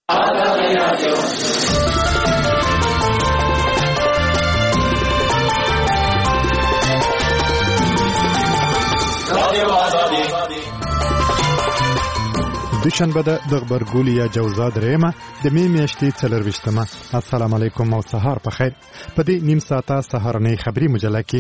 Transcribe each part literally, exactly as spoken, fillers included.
دوشنبه ده د غبرګولي یا جوزا درېمه د مې میاشتې څلرویشتمه. السلام علیکم او سهار په خیر. په دې نیم ساعته سهارنۍ خبري مجله کې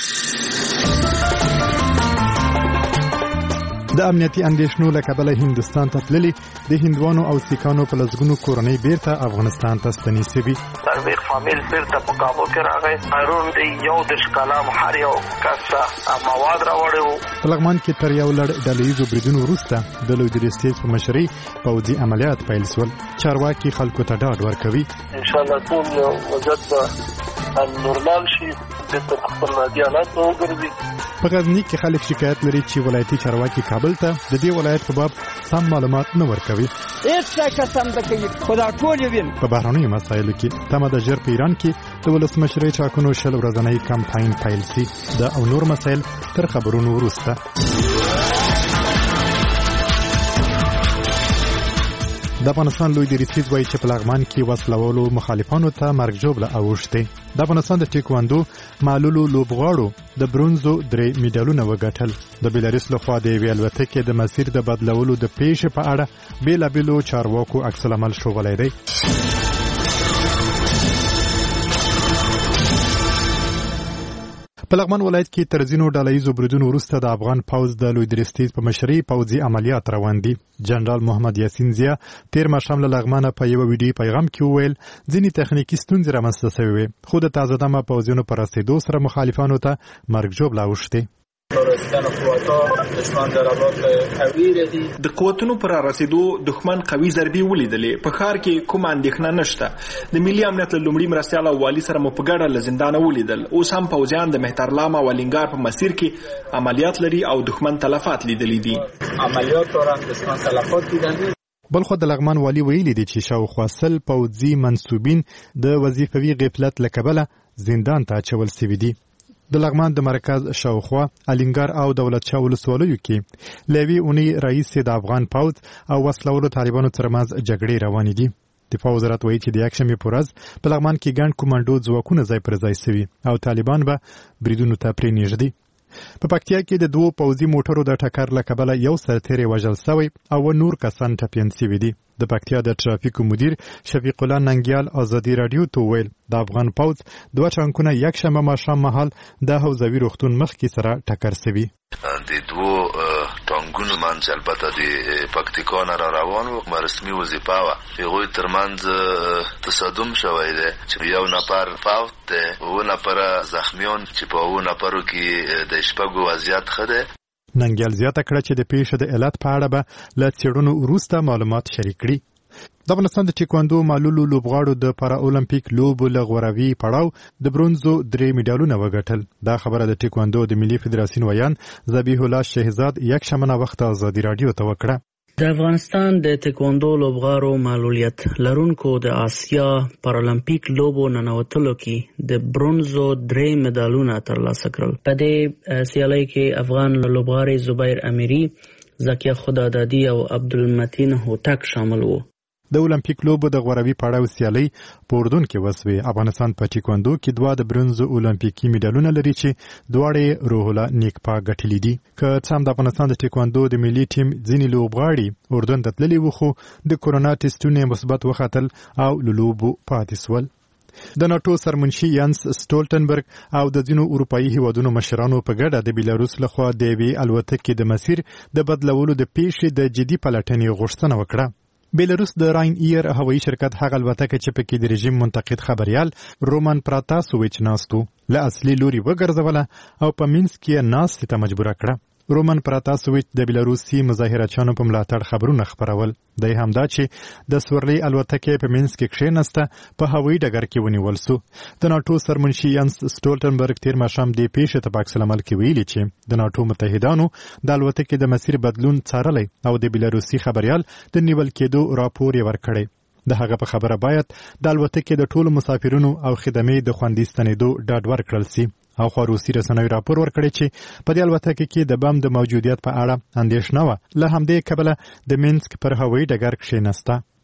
د امنیتي اندېښنو له کبله هندوستان ته تللي د هندوانو او سیکانو په لسګونو کورنۍ بیرته افغانستان ته ستنې شوي. سربیق فامیل بیرته په کابل کې راغی. پرون د یو دېرش کاله هر یو کس مواد راوړی وو. په لغمان کې تر یو لړ ډلهییزو بریدونو وروسته د لوی سټیج په مشرۍ پوځي عملیات پیل شول. چارواکي خلکو ته ډاډ ورکوي انشاءالله ټول وضعیت به نورمال شي، بیرته په خپل عادي حالات به وګرځي. په غزني کې خلک شکایت لري چې ولایتي چارواکي کابل ته د دې ولایت په باب سم معلومات نه ورکوي. هیڅ څه قسم نه کوي، خو دا ټول یې وین. په بهرنیو مسایلو کې تمه ده ژر په ایران کې د ولسمشرۍ ټاکنو شل ورځنی کمپاین پیل شي. دا او نور مسایل تر خبرونو وروسته. د افغانستان لوی دریځ وایي چې په لغمان کې وسلوالو مخالفانو ته مرګ ژوبله اوښتې. د افغانستان د ټیکواندو معلولو لوبغاړو د برونزو درې میډالونه وګټل. د بیلاروس لخوا د یوې الوتکې د مسیر د بدلولو د پیښې په اړه بېلابېلو چارواکو عکس العمل ښوولی دی. په لغمان ولایت کې تر ځینو ډلهییزو بریدونو وروسته د افغان پوځ د لوی درستیز په مشرۍ پوځي عملیات روان دي. جنرال محمد یاسین ضیا تیر ماښام له لغمانه په یو ویډیو پیغام کې وویل ځینې تخنیکي ستونزې رامنځته شوې وې، خو د تازه دمه پوځیانو په رسېدو سره مخالفانو ته مرګ ژوبله اوښتې. د قوتونو پر رسیدو دښمن قوي ضربې ولیدلې. په ښار کې کومه اندېښنه نشته. د ملي امنیت له لومړي مرستیال او والي سره مو په ګډه له زندانه ولیدل. اوس هم پوځیان د مهترلام او الینګار په مسیر کې عملیات لري او دښمن تلفات لیدلې دي. عملیات دارن دښمن تلفات دیدن. بلخو د لغمان والی ویلي دي چې شاوخوا سل پوځي منصوبین د وظیفوي غفلت له کبله زندان ته اچول شوي دي. د لغمان د مرکز شاوخوا الینګار او دولت شاه ولسوالیو کې لوی اونۍ رئیس د افغان پوځ او وسلوالو طالبانو ترمنځ جګړې روانې دي. دفاع وزارت وایي چې د یکشنبې په ورځ په لغمان کې ګڼ کمانډو ځواکونه ځای پر ځای شوي او طالبان به بریدونو ته پرې نږدې. په پکتیا کې د دوو پوځي موټرو د ټکر له کبله یو سرتیری وژل شوی او نور کسان ټپیان شوي دي. د پکتیا د ټرافیکو مدیر شفیق الله ننګیال ازادي رادیو ته وویل د افغان پوځ دوه ټانکونه یکشنبه ماښام مهال د حوزوي روغتون مخکې سره ټکر شوي. د دوو ټانکونو منځ البته د پکتیکا نه را روان و، رسمي وظیفه وه. هغوی ترمنځ تصادم شوی دی چې یو نفر فوت دی، اووه نفره زخمیان چې په اووه نفرو کې د شپږو وضعیت ښه دی. ننګیال زیاته کړه چې د پیښې د علت په اړه به له څېړنو وروسته معلومات شریک کړي. د افغانستان د ټیکواندو معلولو لوبغاړو د پارا اولمپیک لوبو له غوروي پړاو د برونزو درې میډالونه وګټل. دا خبره د ټیکواندو د ملي فدراسیون ویان ذبیح الله شهزاد یکشنبه ناوخته ازادي رادیو ته وکړه. د افغانستان د تکواندو لوبغاړو معلولیت لرونکو د آسیا پارالمپیک لوبو ننوتلو کې د برونزو درې مډالونه ترلاسه کړل. په دې سیالۍ کې افغان لوبغاړي زبیر امیری، زکیه خدادادي او عبدالمتین هوتک شامل وو. د اولمپیک لوبو د غوروي پړاو سیالۍ په اردن کې وسوي. افغانستان په ټیکواندو کې دوه د برونز اولمپیکي میډالونه لري چې دواړه روح الله نیکپا ګټلې دي. که څه هم د افغانستان د ټیکواندو د ملي ټیم ځینې لوبغاړي اردن ته تللي وو، خو د کورونا ټیسټونه مثبت وختل او لوبو پاتې شول. د ناتو سرمنشي یانس سټولټنبرګ او د ځینو اروپایي هیوادونو مشرانو په ګډه د بیلاروس لخوا د یوې الوتکې د مسیر د بدلولو د پیښې د جدي پلټنې غوښتنه وکړه. بیلاروس د راین ایر هوایي شرکت هغه الوتکه چې پکې د رژیم منتقد خبريال رومان پراتاسوویچ ناستو له اصلي لوري وګرځوله او په مینسک کې ناستې ته مجبوره کړه. رومان پراتاسوویچ د بیلاروسي مظاهرچیانو په ملاتړ خبرونه خپرول. دی همدا چې د سورلۍ الوتکې په مینسک کې کښېناسته په هوایي ډګر کې ونیول سو. د ناتو سرمنشي یانس سټولټنبرګ تیر ماښام د پیښې ته په عکس العمل کې ویلي چې د ناتو متحدانو د الوتکې د مسیر بدلون څارلی او د بیلاروسي خبريال د نیول کېدو راپور یې ورکړی. د هغه په خبره باید د الوتکې د ټولو مسافرونو او خدمې د خوندي ستنېدو ډاډ ورکړل سي. او خو روسي رسنیو راپور ورکړی چې په دې الوتکه کې د بم د موجودیت په اړه اندېښنه وه. له همدې کبله د مینسک پر هوایي ډګر کښېناسته.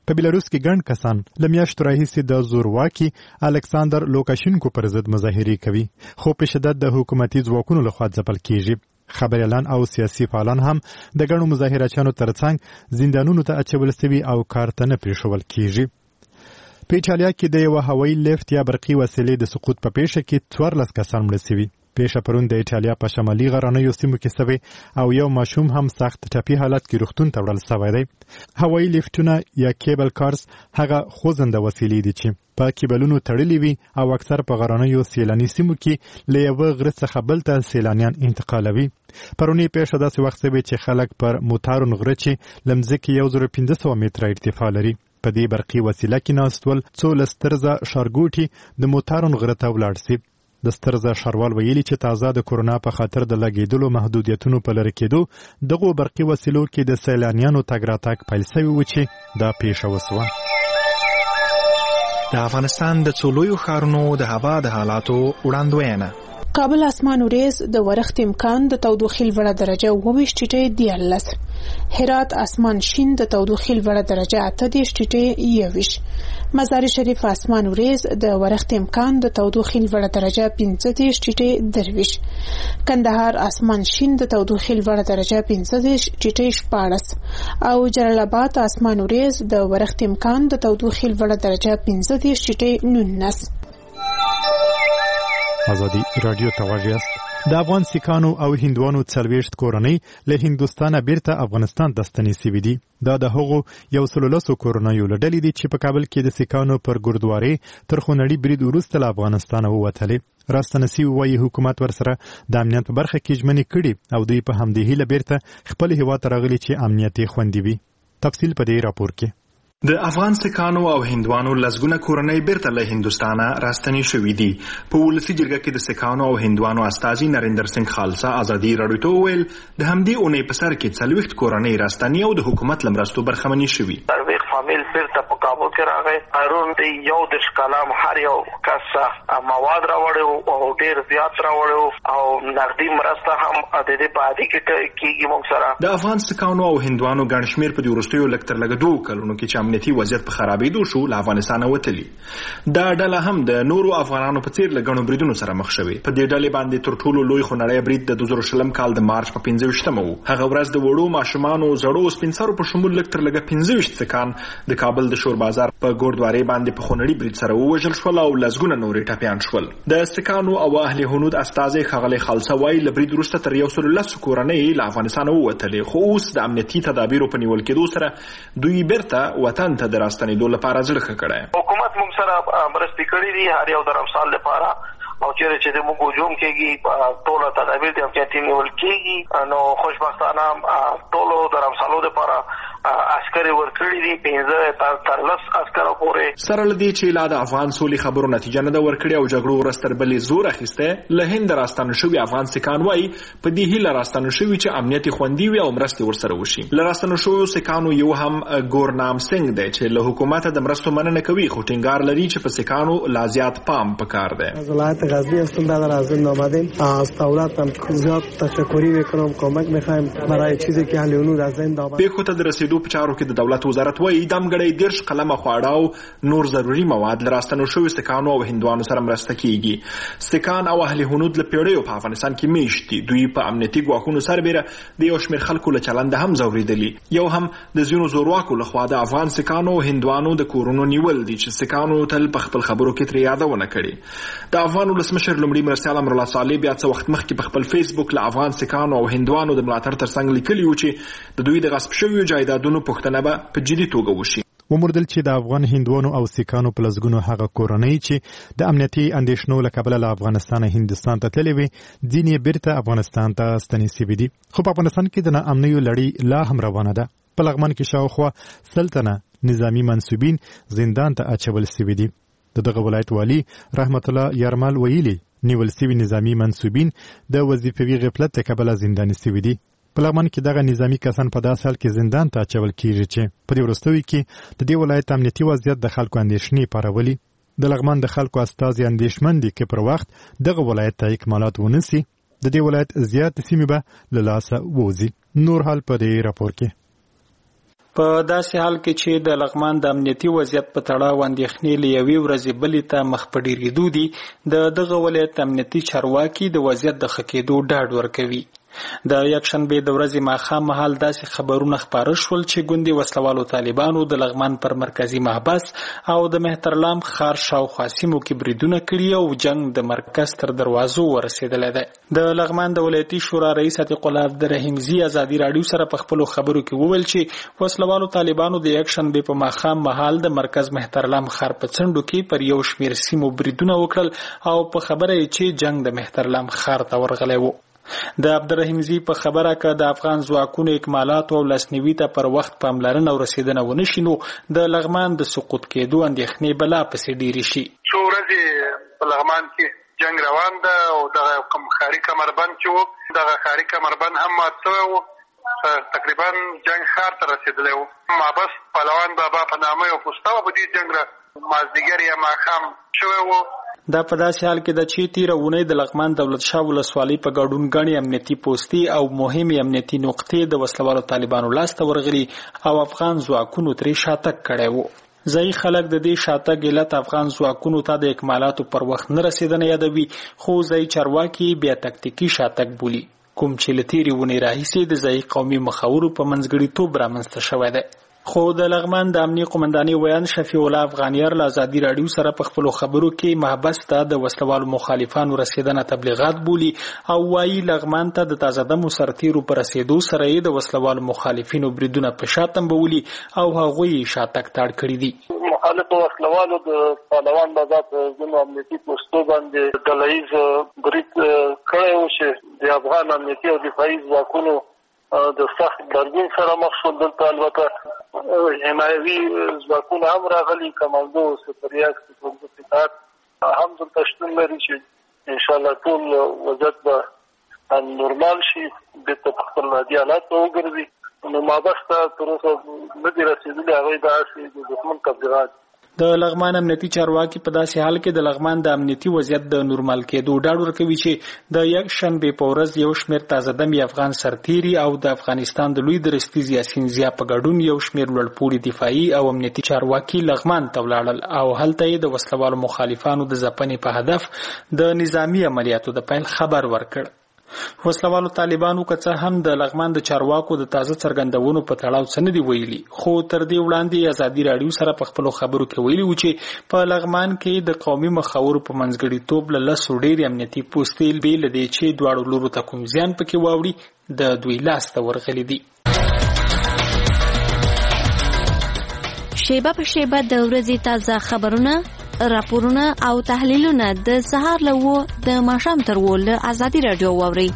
په بیلاروس کې ګڼ کسان له میاشتو راهیسې د زورواکي الکساندر لوکاشینکو پر ضد مظاهرې کوي، خو په شدت د حکومتي ځواکونو لخوا ځپل کیږي. خبريالان او سیاسي فعالان هم د ګڼو مظاهرچیانو ترڅنګ زندانونو ته اچول شوي او کار ته نه پرېښول کیږي. په ایټالیا کې د یو هوایي لیفت یا برقي وسیلې د سقوط په پیښه کې څوارلس کسان مړه شوي. پیښه پرون د ایټالیا په شمالي غرنیو سیمو کې شوې او یو ماشوم هم سخت ټپي حالت کې روغتون ته وړل شوی دی. هوایي لیفتونه یا کیبل کارز هغه خوځنده وسیلې دي چې په کیبلونو تړلې وي او اکثر په غرنیو سیلاني سیمو کې له یوه غره څخه بل ته سیلانیان انتقالوي. پرونی پیښه داسې وخت شوې چې خلک پر موټارون غره چې له مځکې یو زره پنځه سوه متره ارتفاع لري په دې برقي وسیله کې ناستول څو لسترزه ښارګوټي د موټارون غره ته ولاړ شي. د سترزه ښاروال ویلي چې تازه د کورونا په خاطر د لګیدلو محدودیتونو په لرې کېدو دغو برقي وسیلو کې د سیلانیانو تګ راتګ پیل شوی و چې دا پیښه وسوه. د افغانستان د څو لویو ښارونو د هوا د حالاتو وړاندوینه. کابل اسمان وریز د ورښت امکان د تودوخې لوړه درجه اووه ټیټې دیارلس. هرات اسمان شین د تودوخې لوړه درجه اته دېرش ټیټې یوویش. مزار شریف اسمان وریز د ورښت امکان د تودوخې لوړه درجه پنځه دېرش ټیټې درویش. کندهار اسمان شین د تودوخې لوړه درجه پنځه دېرش ټیټې شپاړس او جلال آباد اسمان وریز د ورښت امکان د تودوخې لوړه درجه پنځه دېرش ټیټې نولس. ازادي رادیو ته واجیاست. د افغان سیکانو او هندوانو څلوېښت کورنۍ له هندوستانه بیرته افغانستان ته ستنې شوي دي. دا د هغو یو سل لسو کورنیو له ډلې دي چې په کابل کې د سیکانو پر ګردوارې تر خونړي برید وروسته له افغانستانه ووتلې. راستنه شوي وایي حکومت ورسره د امنیت په برخه کې ژمنې کړي او دوی په همدې هیله بیرته خپل هیواد ته راغلي چې امنیت یې خوندي وي. تفصیل په دې راپور کې. د افغان سیکانو او هندوانو لسګونه کورنۍ بیرته له هندوستانه راستنې شوي دي. په ولسي جرګه کې د سیکانو او هندوانو استازي نریندر سنگ خالصه ازادي راډیو ته وویل د همدې اونۍ په سر کې څلوېښت کورنۍ راستنې او د حکومت له مرستو برخمنې شوي. څلوېښت فامیل بیرته په کابل کې راغی. پرون د یو دېرش کلام هر یو کس مواد راوړی او ډېر زیات راوړی او نغدي مرسته هم د دې په عادي کې کېږي موږ سره. د افغان سیکانو او هندوانو ګڼ شمېر په دې وروستیو لږ تر لږه دوو کلونو کې چې امنیتي وضعیت په خرابېدو شو له افغانستانه وتلي. دا ډله هم د نورو افغانانو په څېر له ګڼو بریدونو سره مخ شوې. په دې ډلې باندې تر ټولو لوی خونړی برید د دوه زره شلم کال د مارچ په پنځه ویشتمه و. هغه ورځ د وړو ماشومانو زړو سپین سرو په شمول لږ تر لږه پنځه ویشت سیکان د کابل د شور بازار په ګردوارې باندې په خونړي برید سره ووژل شول او لسګونه نورې ټپیان شول. د سیکانو او اهل هنود استازی ښاغلی خالصه وایي له برید وروسته تر یو سل لسو کورنۍ له افغانستانه ووتلې، خو اوس د امنیتي تدابیرو په نیول کېدو سره دوی بیرته وطن ته د راستنېدو لپاره زړه ښه کړی. حکومت موږ سره مرستې کړې دي هر یو د رمسال لپاره او چیرې چې د موږ هجوم کېږي ټوله تدابیر د احتیاطي نیول کېږي. نو خوشبختانه ټولو د رمسالو لپاره عسکر ورکړي دي پنځه تر لس عسکر پورې. سره له دې چې لا د افغان سولې خبرو نتیجه نه ده ورکړې او جګړو ورځ تر بلې زور اخیستی، له هند راستانه شوي افغان سیکان وایي په دې هیله راستانه شوي چې امنیت خوندي وي او مرستې ورسره وشي. له راستانه شویو سیکانو یو هم ګورنام سنگ دی چې له حکومته د مرستو مننه کوي، خو ټینګار لري چې په سیکانو لا زیات پام پکار دی. از ولایت غزنی هستم، در آذین آمدیم. از دولت هم زیاد تشکری میکنم، کمک میخوایم برای چیزی که اهل هنود از زنده آمد. پیښو ته د رسیدو په چارو کې د دولت وزارت وایي دمګړی دېرش قلمه خواړه او نور ضروري مواد له راستنو شویو سیکانو او هندوانو سره مرسته کیږي. سیکان او اهل هنود له پیړیو په افغانستان کې میشت دي. دوی په امنیتي ګواښونو سربیره د یو شمېر خلکو له چلنده هم ځورېدلي. یو هم د ځینو زورواکو لخوا د افغان سیکانو او هندوانو د کورونو نیول دي چې سیکانو تل په خپل خبرو کې ترې یادونه کړې. د افغان ولسمشر لومړي مرستیال امرالله صالح بیا څه وخت مخکې په خپل فیسبوک له افغان سیکانو او هندوانو د ملاتړ ترڅنګ لیکلي و چې د دوی د غصب شویو جایدادونو پوښتنه به په جدي توګه وشي. وموردل چې د افغان هندوانو او سیکانو په لسګونو هغه کورنۍ چې د امنیتي اندېښنو له کبله له افغانستانه هندوستان ته تللې وي ځینې بیرته افغانستان ته ستنې شوي دي. خو په افغانستان کې د ناامنیو لړۍ لا هم روانه ده. په لغمان کې شاوخوا سلطنه نظامی منسوبین زندان ته اچول شوي دي. د دغه ولایت والی رحمت الله یارمل ویلي نیول شوي نظامی منسوبین د وظیفوي غفلت له کبله زنداني شوي دي. په لغمان کې دغه نظامی کسان په داسې حال کې زندان ته اچول کیږي چې په دې وروستیو کې د دې ولایت امنیتي وضعیت د خلکو اندېښنې پارولي. د لغمان د خلکو استازي اندېښمن دي چې پر وخت دغه ولایت ته اکمالات ونسي د دې ولایت زیات سیمې به له لاسه ووځي. نور حال په دې راپور کې. په داسې حال کې چې د لغمان د امنیتي وضعیت په تړاو اندېښنې له یوې ورځې بلې ته مخ په ډېرېدو دي، د دغه ولایت امنیتي چارواکي د وضعیت د ښه کېدو ډاډ ورکوي. د یکشنبې د ورځې ماښام مهال داسې خبرونه خپاره شول چې ګوندي وسلوالو طالبانو د لغمان پر مرکزي محبس او د مهترلام ښار شاوخوا سیمو کې بریدونه کړي او جنگ د مرکز تر دروازو ورسېدلی دی. د لغمان د ولایتي شورا رئیس عتیق الله عبدالرحیمزي ازادي راډیو سره په خپلو خبرو کې وویل چې وسلوالو طالبانو د یکشنبې په ماښام مهال د مرکز مهترلام ښار په څنډو کې پر یو شمېر سیمو بریدونه وکړل او په خبره یې چې جنگ د مهترلام ښار ته ورغلی و. د عبدالرحیمزي په خبره که د افغان ځواکونو اکمالاتو او لاسنیوي ته پر وخت پاملرنه او رسیدنه ونه شي نو د لغمان د سقوط کېدو اندېښنې به لا پسې ډېرې شي. څو ورځې په لغمان کې جنګ روان ده او دغه کوم ښاري کمربند چې و دغه ښاري کمربند هم مات شوی و، تقریبا جنګ ښار ته رسېدلی و. محبس پهلوان بابا په نامه یو پوسته وه، په دې جنګ را مازدیګر یا ماښام شوی و. دا په داسې حال کې ده چې تېره اونۍ د لغمان دولت شاه ولسوالۍ په ګډون ګڼې امنیتي پوستې او مهمې امنیتي نقطې د وسلوالو طالبانو لاسته ورغلي او افغان ځواکونو ترې شاتګ کړی و. ځایي خلک د دې شاتګ علت افغان ځواکونو ته د اکمالاتو پر وخت نه رسېدنه یادوي، خو ځایي چارواکي بیا تکتیکي شاتګ بولي، کوم چې له تېرې اونۍ راهیسې د ځایي قومي مخورو په منځګړیتوب رامنځته شوی دی. خو د لغمان د امنیه قومندانۍ ویان شفیع الله افغانیار له ازادي راډیو سره په خپلو خبرو کې محبس ته د وسلوالو مخالفانو رسېدنه تبلیغات بولي او وایي لغمان ته د تازه دمو سرتیرو په رسېدو سره یې د وسلوالو مخالفینو بریدونه په شا تنبولي او هغوی یې شاتګ تاړ کړي دي. مخالفو وسلوالو د پهلوان بابا په ځینو امنیتي پوستو باندې ډله ییز برید کړی و چې د افغان امنیتي او دفاعي ځواکونو د سخت ګرګین سره مخ شول. دلته البته حمایوي ځواکونه هم راغلي، کمانډو سپریاک سپریاک هم دلته شتون لري چې انشاءالله ټول وضعیت به نورمال شي، بېرته په خپل عادي حالات ته وګرځي. نو محبس ته تر اوسه نه دي رسېدلي، هغوی داسې د دښمن تبلیغات. د لغمان امنیتي چارواکي په داسې حال کې د لغمان د امنیتي وضعیت د نورمال کېدو ډاډ ورکوي چې د یکشنبې په ورځ یو شمېر تازه دمي افغان سرتیري او د افغانستان د لوی درستیز یاسین زیا په ګډون یو شمېر لوړپوړي دفاعي او امنیتي چارواکي لغمان ته ولاړل او هلته یې د وسلوالو مخالفانو د ځپنې په هدف د نظامي عملیاتو د پیل خبر ورکړ. وسلوالو طالبانو که څه هم د لغمان د چارواکو د تازه څرګندونو په تړاو څه نه دي ویلي، خو تر دې وړاندې ازادي راډیو سره په خپلو خبرو کې ویلي و چې په لغمان کې د قومي مخورو په منځګړیتوب له لسو ډېرې امنیتي پوستې بې له دې چې دواړو لورو ته کوم زیان پکې واوړي د دوی لاسته ورغلي دي. شیبه په شیبه د ورځې تازه خبرونه، راپورونه او تحلیلونه د سهار له و د ماښام تر و له ازادي راډیو واورئ.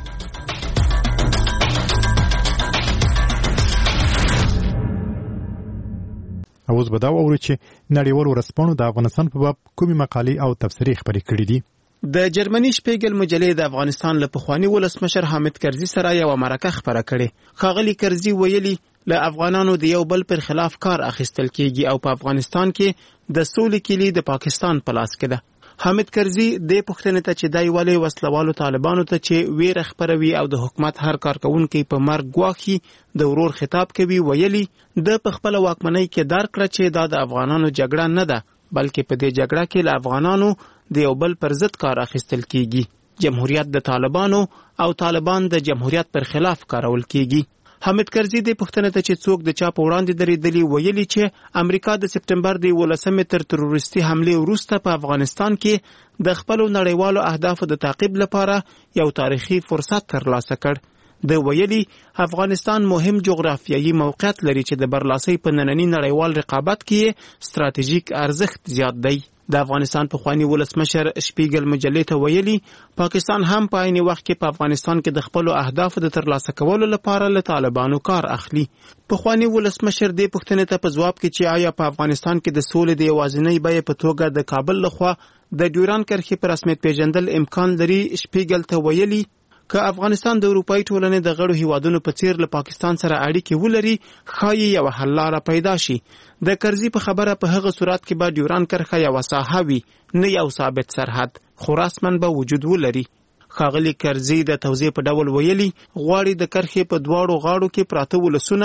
اوس به دا واورئ چې نړیوالو ورځپاڼو د افغانستان په باب کومې مقالې او تبصرې خپرې کړي دي. د جرمني شپیګل مجلې د افغانستان له پخواني ولسمشر حامد کرزي سره یو مرکه خپره کړې. ښاغلي کرزي ویلي له افغانانو د یو بل پر خلاف کار اخیستل کیږي او په افغانستان کې د سولې کلی د پاکستان په لاس کې ده. حامد کرزي د پښتنې ته چې دای ولې وسلوالو طالبانو ته چې ویره خپروي او د حکومت هر کارکونکي په مرګ ګواښي د ورور خطاب کوي، ویلي د خپل واکمنۍ کې درک کړ چې دا د افغانانو جګړه نه ده، بلکې په دې جګړه کې له افغانانو د یو بل پر ضد کار اخیستل کیږي. جمهوریت د طالبانو او طالبان د جمهوریت پر خلاف کارول کیږي. حامد کرزي د پښتنې ته چې څوک د چا په وړاندې درېدلي ویلي چې امریکا د سپټمبر د یولسمې تر تروریستي حملې وروسته په افغانستان کې د خپلو نړیوالو اهدافو د تعقیب لپاره یو تاریخي فرصت ترلاسه کړ. د ویلي افغانستان مهم جغرافیایي موقعیت لري چې د برلاسۍ په ننني نړیوال رقابت کې ستراتیژیک ارزښت زیات دی. د افغانستان پخوانی ولسمشر شپیګل مجلې ته ویلي پاکستان هم په عین وخت کې په افغانستان کې د خپل اهدافو د ترلاسه کولو لپاره له طالبانو کار اخلي. پخوانی ولسمشر د پښتنې ته په ځواب کې چې آیا په افغانستان کې د سولې د یوازینۍ بیې په توګه د کابل لخوا د ډیوران کرښې په رسمیت پیژندل امکان لري. شپیګل ته ویلي که افغانستان د اروپאי ټولنې د غړو هیوادونو په څیر له پاکستان سره اړیکې ولري ښایي یو حل لاره پیدا شي. د کرزي په خبره په هغه صورت کې به ډیوران کرښه یو ساحه وي، نه یو ثابت سرحد، خو رسماً به وجود ولري. ښاغلي کرزي د توضیح په ډول ویلي غواړي د کرښې په دواړو غاړو کې پراته ولسونه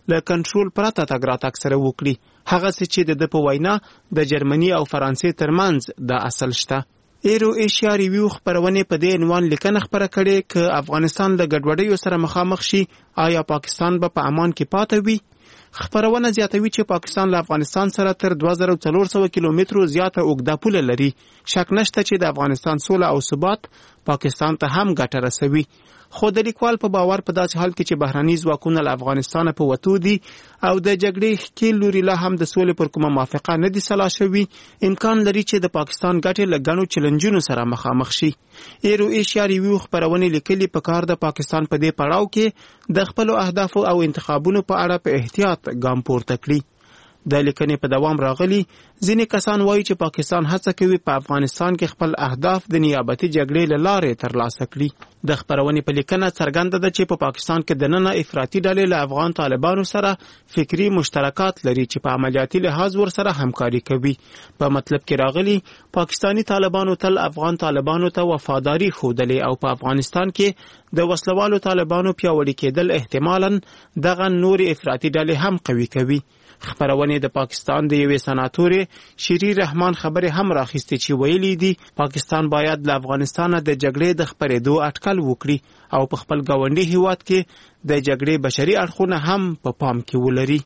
له کنټرول پرته تګ راتګ سره وکړي، هغه چې د ده په وینا د جرمني او فرانسې ترمنځ د اصل شته. ایرو ایشیا ریویو خبرونه په دې عنوان لیکنه خبره کړې چې افغانستان له ګډوډیو سره مخامخ شي، آیا پاکستان به په امان کې پاتې وي؟ خبرونه زیاتوي چې پاکستان له افغانستان سره تر دوه زره څلور سوه کیلومترو زیاته اوږده پوله لري. شک نشته چې د افغانستان سوله او ثبات پاکستان ته هم ګټه رسوي. خو د لیکوال په باور په داسې حال کې چې بهرني ځواکونه له افغانستان په وتو دي او د جګړې ښکېل لوري لا هم د سولې پر کومه موافقه نه دي سلا شوي، امکان لري چې د پاکستان ګټې له ګڼو چیلنجونو سره مخامخ شي. ایرو ایشیا ریویو خبرونه لیکلي په کار د پاکستان په دې پړاو کې د خپلو اهدافو او انتخابونو په اړه په احتیاط ګام پورته کړي. د لیکنې په دوام راغلي ځینې کسان وایي چې پاکستان هڅه کوي په افغانستان کې خپل اهداف د نیابتي جګړې له لارې ترلاسه کړي. د خبرونې په لیکنه څرګنده ده چې په پاکستان کې دننه افراطي ډلې له افغان طالبانو سره فکری مشترکات لري چې په عملیاتي لحاظ ورسره همکاري کوي. په مطلب کې راغلي پاکستانی طالبانو تل افغان طالبانو ته وفاداری ښودلې او په افغانستان کې د وسلوالو طالبانو پیاوړي کېدل احتمالاً دغه نورې افراطي ډلې هم قوي کوي. خبرونه د پاکستان د یوې سناتورې شیری رحمان خبره هم راخسته چې ویلي دي پاکستان باید له افغانستان د جګړې د خپرېدو اټکل وکړي او په خپل ګاونډي هیواد کې د جګړې بشري اړخونه هم په پام کې ولري.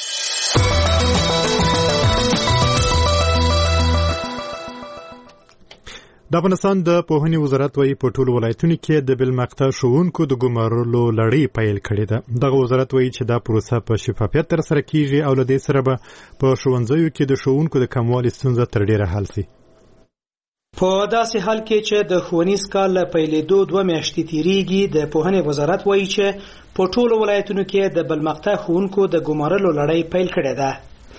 د افغانستان د پوهنې وزارت وايي په ټولو ولایتونو کې د بل مقطع ښوونکو د ګمارلو لړۍ پیل کړې ده. دغه وزارت وايي چې دا پروسه په شفافیت ترسره کیږي او له دې سره به په ښوونځیو کې د ښوونکو د کموالي ستونزه تر ډیره حل شي. په داسې حال کې چې د ښوونیز کال له پیلېدو دوه میاشتې تیریږي، د پوهنې وزارت وايي چې په ټولو ولایتونو کې د بل مقطع ښوونکو د ګمارلو لړۍ پیل کړې ده.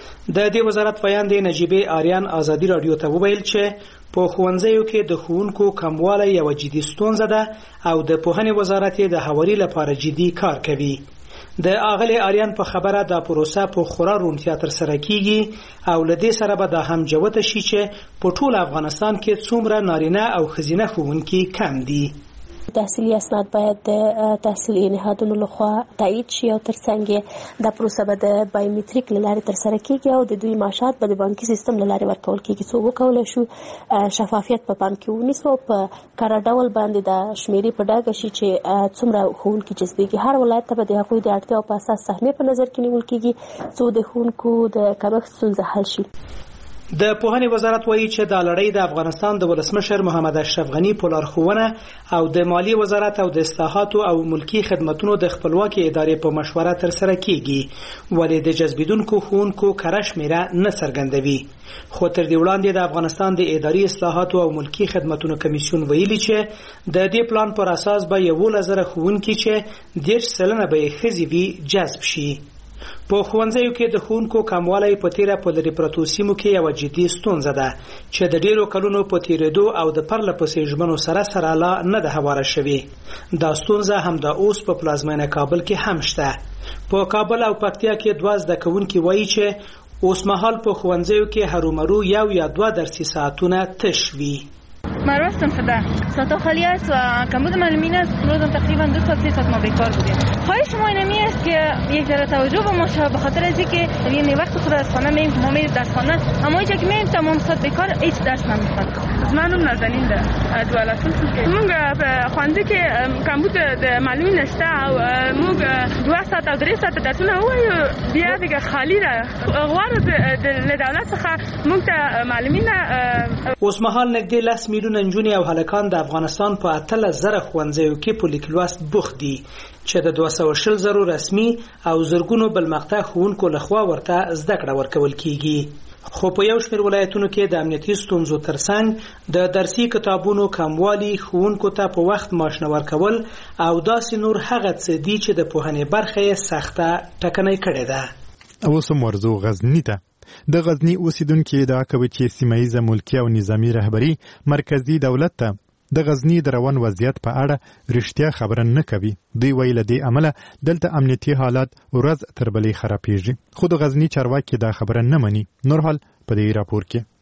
د دې وزارت ویاندې نجیبه آریان ازادي رادیو ته وویل چې په ښوونځیو کې د ښوونکو کموالی یوه جدي ستونزه ده او د پوهنې وزارت یې د هواري لپاره جدي کار کوي. د اغلې آریان په خبره دا پروسه په خورا روڼتیا ترسره کیږي او له دې سره به دا هم جوته شي چې په ټول افغانستان کې څومره نارینه او ښځینه ښوونکي کم دي. تحصیلي اسناد باید د تحصیلي نهادونو لخوا تایید شي او ترڅنګ دا پروسه به د بایومټریک له لارې ترسره کیږي او د دوی معاشات به د بانکي سیستم له لارې ورکول کیږي. څو وکولی شو شفافیت په پام کې ونیسو، په کره ډول باندې د شمیرې په ډاګه شي چې څومره ښوونکي جذبېږي. هر ولایت ته به د هغوی د اړتیاو په اساس سهمې په نظر کې نیول کیږي څو د ښوونکو د کمښت ستونزه حل شي. د پوهنې وزارت وایي چې دا لړۍ د افغانستان د ولسمشر محمد اشرف غني په لارښوونه او د مالی وزارت او د اصلاحاتو او ملکی خدماتو د خپلواکي ادارې په مشوره ترسره کیږي، ولې د جذبیدونکو ښوونکو کره شمیره نه څرګندوي. خو تر دې وړاندې د افغانستان د اداري اصلاحاتو او ملکی خدماتو کمیسیون ویلي چې د دې پلان پر اساس به یولس زره ښوونکي چې دېرش سلنه به یې ښځې وي جذب شي. په ښوونځیو کې د ښوونکو کموالی په تیره په لرې پرتو سیمو کې یوه جدي ستونزه ده چې د ډیرو کلونو په تیریدو او د پرله پسې ژمنو سره سره لا نه ده هواره شوې. دا ستونزه همدا اوس په پلازمینه کابل کې هم شته. په کابل او پکتیا کې دوه زده کوونکي وایي چې اوس مهال په ښوونځیو کې هرومرو یو یا دوه درسي ساعتونه تش وي. مروه صنفده ساعتها خالی است و کمبود معلمین است. روزم تقریبا دو ساعت سه ساعت ما بیکار بودیم. خواهش ما اینمی است که یک ذره توجه به ما شود، به خاطر از اینکه یعنی وقت خود از خانه میریم، ما میریم درس خانه، اما اینجا که میریم تمام ساعت بیکار هیچ درس نمیخوان. از منم نازنین ده دولتون که موږ په خوانځي کې کمبود د معلمین نشته او موږ دوه ساعت او درې ساعت درسونه وایو، بیا دیگه خالی ده. غواړو د دولت څخه موږ ته معلمین اوس مهال نږدې لس میلیونه نجونې او هلکان د افغانستان په اتلس زره ښوونځیو کې په لیک لوست بوخت دي چې د دوه سوه شل زرو رسمي او زرګونو بل مقطع ښوونکو لخوا ورته زده کړه ورکول کیږي. خو په یو شمېر ولایتونو کې د امنیتي ستونزو ترڅنګ د درسي کتابونو کموالی، ښوونکو ته په وخت معاش نه ورکول او داسې نور هغه څه دي چې د پوهنې برخه یې سخته ټکنۍ کړې ده. اوس موضوع غزني ته. د غزني اوسیدونکو ادعا کوي چې سیمه ییزه ملکي او نظامی رهبری مرکزی دولت ته د غزنی د روان وضعیت په اړه رښتیا خبره نه کوي. دوی ویل دي عمله دلته امنیتي حالات ورځ تر بلې خرابېږي، خو د غزنی چارواکي دا خبره نه مني. نور حال په دې راپور کې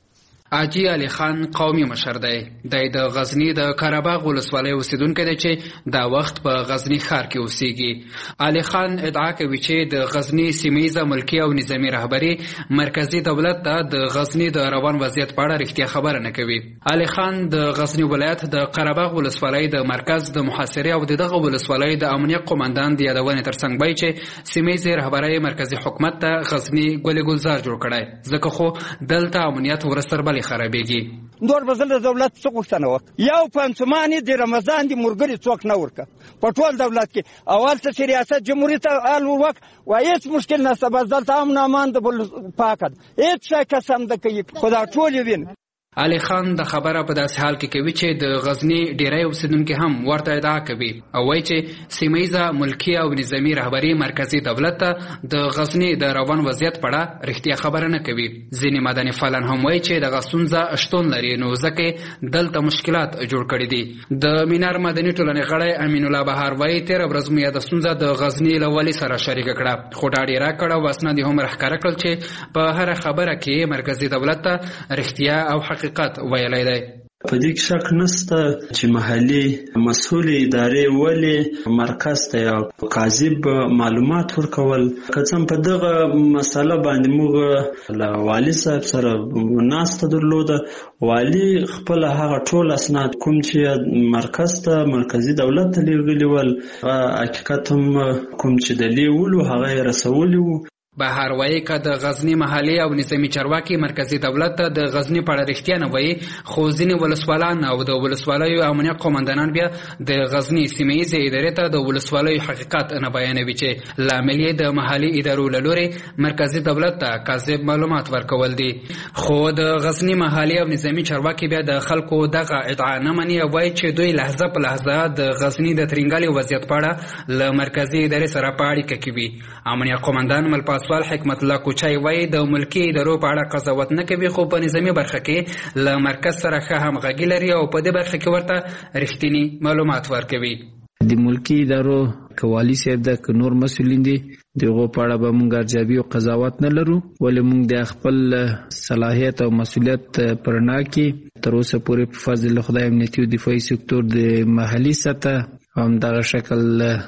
حاجي علي خان قومي مشر دی د غزنی د قرهباغ ولسوالۍ اوسیدونکی دی چې دا وخت په غزنی ښار کې اوسیږي. علي خان ادعا کوي چې د غزنی سیمه‌ییزه ملکي او نظامي رهبري مرکزی دولت ته د غزنی د روان وضعیت په اړه رښتیا خبره نه کوي. علي خان د غزنی ولایت د قرهباغ ولسوالۍ د مرکز د محاصرې او دغه ولسوالۍ د امنیت قومندان د یادونې ترڅنګ وایي چې سیمه‌ییزه رهبري مرکزی حکومت ته غزنی ګل ګلزار جوړ کړی ځکه خو دلته امنیت ورسره خرابېږي. نور به زه د دولت څه غوښتنه وکړم؟ یو پنځمان د رمضان د ملګري څوک نه ورکړه په ټول دولت کې. اول ته چې ریاست جمهوریت حال وکړ وایي هېڅ مشکل نشته، بس دلته امن امان د بل پاکه ده، هېڅ شی قسم نه کوي، خو دا ټول یې ویني. علي خان د خبره په داسې حال کې کوي چې د غزنی ډیری اوسیدونکي هم ورته ادعا کوي او وایي چې سیمه‌ییزه ملکي او نظامي رهبري مرکزی دولت ته د غزنی د روان وضعیت په اړه رښتیا خبره نه کوي. ځینې مدني فعالان هم وایي چې دغه ستونزه شتون لري نو ځکه دلته مشکلات جوړ کړي دي. د مینار مدني ټولنې غړی امین الله بهار وایي تېره ورځ مو یاده ستونزه د غزنی له والي سره شریکه کړه، خو ډاډ یې راکړه او اسناد یې هم راښکاره کړل چې په هره خبره کې مرکزي دولت ته رښتیا او حقیقت ویلی دی. په دې کې شک نشته چې محلي مسؤلې ادارې ولې مرکز ته یو کاذب معلومات ورکول. که څه هم په دغه مسله باندې موږ له والي صاحب سره ناسته درلوده، والي خپل هغه ټول اسناد کوم چې مرکز ته مرکزي دولت ته لیږلي ول حقیقت هم کوم چې د لیولو هغه یې رسولي وو. بهار وایي که د غزنی محلي او نظامي چارواکي مرکزي دولت ته د غزنی په اړه رښتیا نه وایي، خو ځینې ولسوالان او د ولسوالیو امنیت قومندانان بیا د غزنی سیمه‌ییزې ادارې ته د ولسوالیو حقیقت نه بیانوي چې لامل یې د محلي ادارو له لورې مرکزي دولت ته کاذب معلومات ورکول دي. خو د غزنی محلي او نظامي چارواکي بیا د خلکو دغه ادعا نه مني او وایي چې دوی لحظه په لحظه د غزنی د ترنګالي وضعیت په اړه له مرکزي ادارې سره په اړیکه کې وي. امنیت قومندان ملپاس سوال حکمت الله کوچای وایي د ملکي ادارو په اړه قضاوت نه کوي، خو په نظامي برخه کې له مرکز سره ښه همغږي لري او په دې برخه کې ورته رښتینی معلومات ورکوي. د ملکي ادارو که والي صاحب ده که نور مسؤلین دي دغو په اړه به موږ ارزیابي او قضاوت نه لرو، ولې موږ د خپل صلاحیت او مسؤلیت په رڼا کې تر اوسه پورې په فضل خدای امنیتي او دفاعي سکتور د محلي سطح هم دغه شکل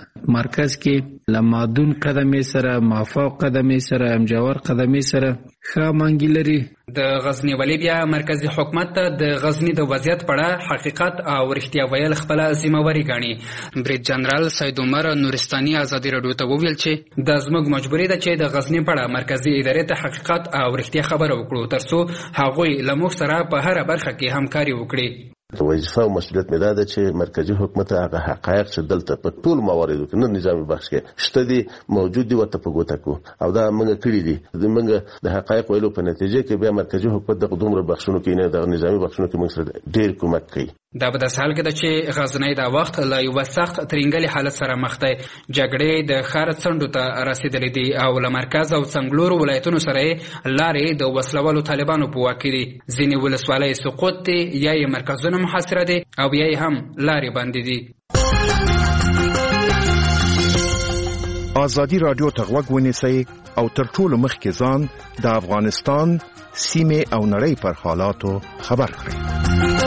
مرکز کې لمادون قدمې سره موافق قدمې سره امجاور قدمې سره ښه مانګي لري. د غزنی ولی بیا مرکزی حکومت ته د غزنی د وضعیت په اړه حقیقت او رښتیا ویل خپله ذمہواري ګڼي. بریډ جنرال سید عمر نورستاني ازادي راډیو ته وویل چې د زموږ مجبوري ده چې د غزنی په اړه مرکزی ادارې ته حقیقت او رښتیا خبره وکړو ترڅو هغوی له موږ سره په هره برخه کې همکاري وکړي. وظیفه او مسؤلیت مې دا ده چې مرکزی حکومت هغه حقایق چې دلته په ټول مواردو کې نه نظامي بخش کې شته دي موجود دي ورته په ګوته کو او دا موږ کړی دي. موږ د حقایق ویلو په نتیجه کې بیا مرکزی حکومت د دومره بخښونو کې نه د نظامي بخښونو کې موږ سره ډېر کومک کوي. دا په داسې حال کې ده چې غزنی دا وخت له یوه سخت ترینګلي حالت سره مخ دی. جګړې د ښار څنډو ته رسېدلې دي او له مرکز او څنګلورو ولایتونو سره یې لارې د وسلوالو طالبانو په واک کې دي. ځینې ولسوالۍ سقوط دي، یا یې مرکزونه محاصره دي او یا یې هم لارې بندې دي. ازادي راډیو ته غوږ ونیسئ او تر ټولو مخکې ځان د افغانستان سیمې او نړۍ پر حالاتو خبر کړئ.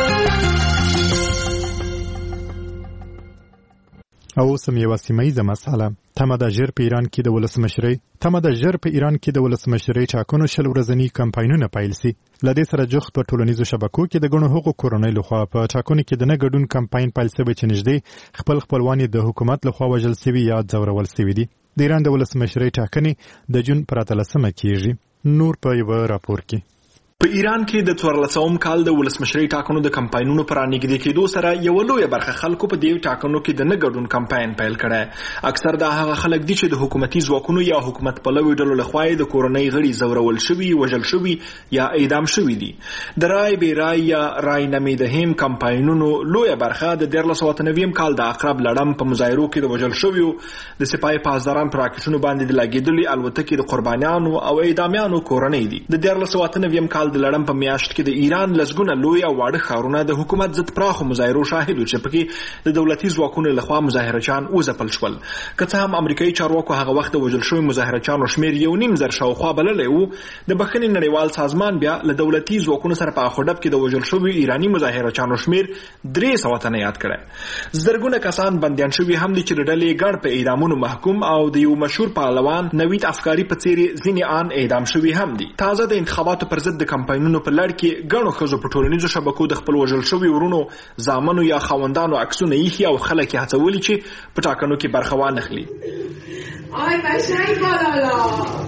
او سم یو سیمه‌ییزه مسله تمه ده ژر په ایران کې د ولسمشرۍ تمه ده ژر په ایران کې د ولسمشرۍ ټاکنو شل ورځني کمپاینونه پیل سي. له دې سره جوخت په ټولنیزو شبکو کې د ګڼو هغو کورنۍ لخوا په ټاکنو کې د نه ګډون کمپاین پیل سوی چې نږدې خپل خپلوان د حکومت لخوا وژل سوي یا ځورول سوي دي. د ایران د ولسمشرۍ ټاکنې د جون پر اتلسمه کیږي. نور په یو راپور کې په ایران کې د څوارلسم کال د ولسمشرۍ ټاکنو د کمپاینونو پر نږدې کېدو سره یو لویه برخه خلکو په دې ټاکنو کې د نه ګډون کمپاین پیل کړی. اکثر دا هغه خلک دي چې د حکومتي ځواکونو یا حکومت پلوي ډلو لخوا د کورنۍ غړي ځورول شوي، وژل شوي یا اعدام شوي دي. د رای بې رای یا رای نمیدهم کمپاینونو لویه برخه د دیارلس سوه اته نوي کال د عقرب لړم په مظاهرو کې د وژل شویو د سپاه پاسداران پر راکټونو باندې د لګېدلې الوتکې د قربانیانو او اعدامیانو کورنۍ دي. د دیارلس سوه اته نوي کال کال د لړم په میاشت کې د ایران لسګونه لوی او واړه ښارونه د حکومت ضد پراخو مظاهرو شاهد و چې پکې د دولتي ځواکونو لخوا مظاهرچیان وځپل شول. که څه هم امریکایي چارواکو هغه وخت د وژل شوي مظاهرچیانو شمېر یو نیم زر شاوخوا بللی و، د بخښنې نړیوال سازمان بیا له دولتي ځواکونو سره په اخوډب کې د وژل شوي ایراني مظاهرچیانو شمېر درې سوه تنه یاد کړی. زرګونه کسان بندیان شوي هم دي چې د ډلې ګډ په اعدامونو محکوم او د یو مشهور پهلوان نوید افکاري په څېر ځینې آن اعدام شوي هم دي. تازه د انتخاباتو پر ضد د کمپاینونو په لړ کې ګڼو ښځو په ټولنیزو شبکو د خپل وژل شوي ورونو زامنو یا خاوندانو عکسونه ایښي او خلک یې هڅولي چې په ټاکنو کې برخه وانخلي. آی قشنگ مالالا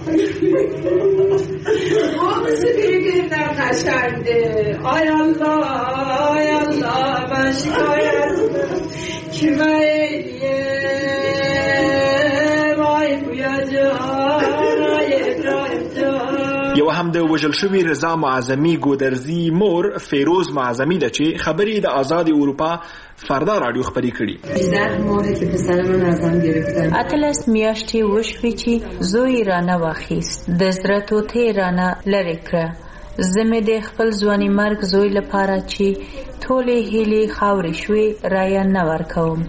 آموزه بگیردم قشنگه آی الله آی الله من شکایت کمه ایه وای بویا جان آی ابراهیم جان. یو هم د وژل شوي رضا معظمي ګودرزي مور فیروز معظمي ده چې خبرې د آزاد اروپا فردا رادیو خبرې کړي. ده ماهی که پسر من ازم گرفتن اتلس میاشتې وشوي چې زوی رانه واخیست، د زړه توتې رانه لرې کړه. زه مې د خپل ځواني مرګ زوی لپاره چې ټولې هیلې خاورې شوې رایه نه ورکوم.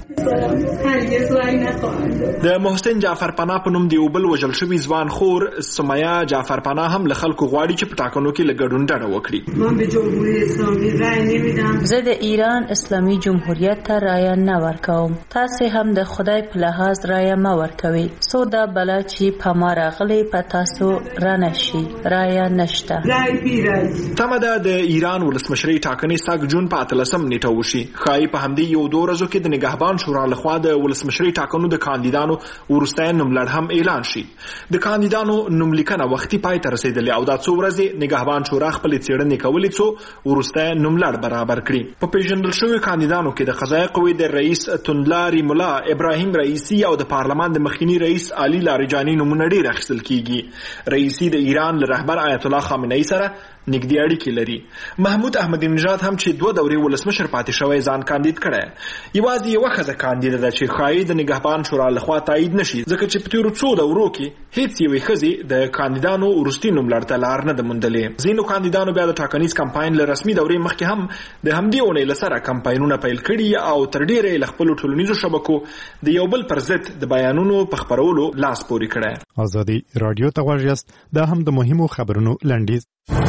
د محسن جعفر پناه په نوم د یو بل وژل شوي ځوان خور سمیه جعفر پناه هم له خلکو غواړي چې په ټاکنو کې له ګډون ډډه وکړي. من به جمهوری اسلامی رای نمیدم. زه د ایران اسلامي جمهوریت ته رایه نه ورکوم. تاسې هم د خدای په لحاظ رایه مه ورکوئ. څو دا بلا چې په ما راغلی په تاسو رانه شي. رایه نشته. تمه ده د ایران ولسمشرۍ ټاکنې سږ جون په اتلسم نیټه وشي. ښایي په همدې یو دوه ورځو کې د نګهبان شورا لخوا د ولسمشرۍ ټاکنو د کاندیدانو وروستی نوملړ هم اعلان شي. د کاندیدانو نوملیکنه وختي پای ته رسېدلې او دا څو ورځې نګهبان شورا خپلې څېړنې کولې څو وروستی نوملړ برابر کړي. په پیژندل شویو کاندیدانو کې د قضایي قوې د رئیس توندلاري ملا ابراهیم رئیسي او د پارلمان د مخکینی رئیس علي لاریجاني نومونه ډېر اخیستل کیږي. رئیسي د ایران له رهبر آیت الله خامنه‌ای سره نږدې اړیکې لري. محمود احمدي نژاد هم چې دوه دورې ولسمشر پاتې شوی ځان کاندید کړی. یوازې یوه ښځه کاندیده ده چې ښایي د نګهبان شورا لخوا تایید نشي، ځکه چې په تېرو څو دورو کې هیڅ یوې ښځې د کاندیدانو وروستي نوملړ ته لار نه ده موندلې. ځینو کاندیدانو بیا د ټاکنیز کمپاین له رسمي دورې مخکې هم د همدې اونۍ له سره کمپاینونه پیل کړي او تر ډېره یې له خپلو ټولنیزو شبکو د یو بل پر ضد د بیانونو په خپرولو لاس پورې کړی. ازادي راډیو ته غوږ یاست. دا هم د مهمو خبرونو لنډیز.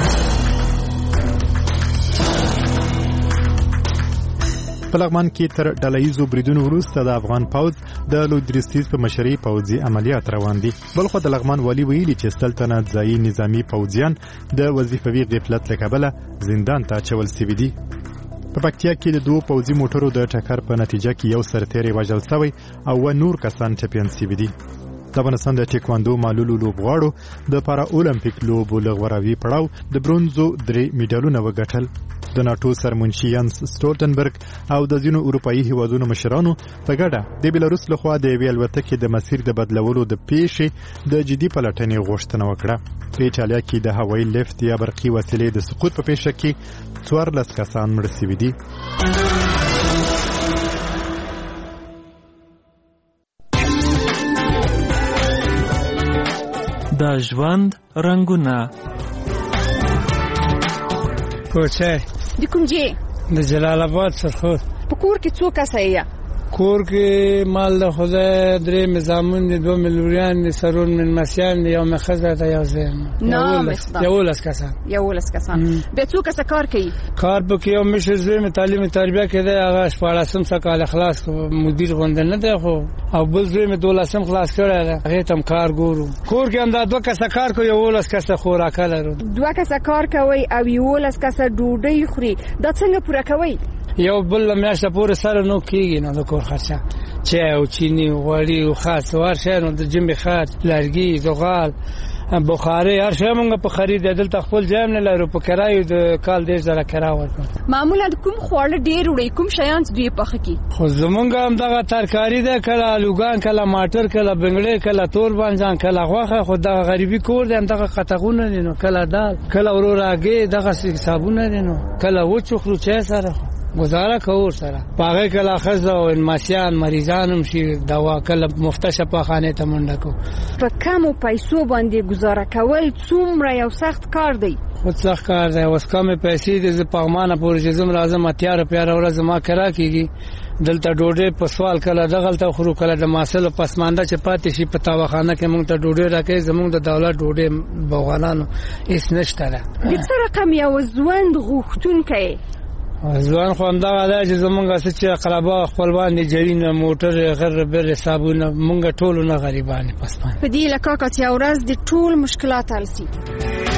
په لغمان کې تر ډلهیزو بریدونو وروسته د افغان پوځ د لویدرستیز په مشرۍ پوځي عملیات روان دي. بلخو د لغمان والي ویلي چې سلطنت ځایي نظامی پوځیان د وظیفوي غفلت له کبله زندان ته اچول سوي دي. په پکتیا کې د دوه پوځي موټرو د ټکر په نتیجه کې یو سرتیری وژل شوی او نور کسان ټپیان شوي دي. د افغانستان د ټیکواندو معلولو لوبغاړو د پارا اولمپیک لوبو لغوراوي پړاو د برونزو درې میډالونه وګټل. د ناتو سرمنشي یانس سټولټنبرګ او د ځینو اروپایي هیوادونو مشرانو په ګډه د بیلاروس لخوا د یوې الوتکې د مسیر د بدلولو د پیښې د جدي پلټنې غوښتنه وکړه. په ایټالیا کې د هوایي لیفت یا برقي وسیلې د سقوط په پیښه کې څوارلس کسان مړه شوي دي. د ژوند رنگونه. کوچه د کوم ځای؟ د جلال آباد سرخور. په کور کې څو کسه یې؟ کور کې مال د خدای درې مزامن دي، دوه ملوریان دي، سرون من مسیان دي، یو مخزه ته یو زیم. نه مخزه. یولس کسان. یولس کسان. به څو کسه کار کوي؟ کار به کې یو مشر زوی تعلیم تربیه کړي، هغه شپاړسم سکه خلاص مدیر غوندل نه دی خو او بل زوی مې دولسم خلاص کړی دی، هغه تم کار ګورو. کور کې هم دا دوه کسه کار کوي، یولس کسه خوراک لرو. دوه کسه کار کوي او یولس کسه ډوډۍ خوري. دا څنګه پوره کوي؟ یو بل میاشته پورې سره نو کېږي نو د کور خرچه چای او چینی غوړي او خاص ور شي نو د جنبې خرچ لرګي زغال بخاري هر شی موږ په خرید دلته خپل ځای نه لرو، په کرایو د کال ډېر زره کرا ورکړو. معمولا کوم خواړه ډېر وړي، کوم شیان دوی پخ کی؟ خو زمونږ هم دغه ترکاری ده، کله الوګان، کله ماټر، کله بنگړې، کله تور بانجان، کله غوښه. خو دغه غریبي کور دی، دغه قطغونه دي نو کله دال، کله وروراګي، دغه حسابونه دي نو کله وچو خرو چای سره. گزاره کوو سره پاغه کله خزه او انماسیان مریضان هم شي دوا کله مفتشه په خانه ته منډه کو په کمو پیسو باندې گزاره کول څومره یو سخت کار دی خود سخت کار دی اوس کمې پیسې د پغمانه پورې زم لازم اتیا روپیا ورځ ما کرا کیږي دلته ډوډۍ په سوال کله دغلته خورو کله د ماسل پسمانده چې پاتې شي په تاوخانه کې موږ ته ډوډۍ راکې زموږ د دولت ډوډۍ بوغانانو هیڅ نشته ده د څه رقم یو ځوند غوښتونکی ځوان خو همدغه دی چې زمونږ څه چې اقربا خپلوان دي جرینه موټر غر بر حسابونه مونږ ټول نه غریبان پسمان په دې لکه چې ورځ د ټول مشکلات حل شي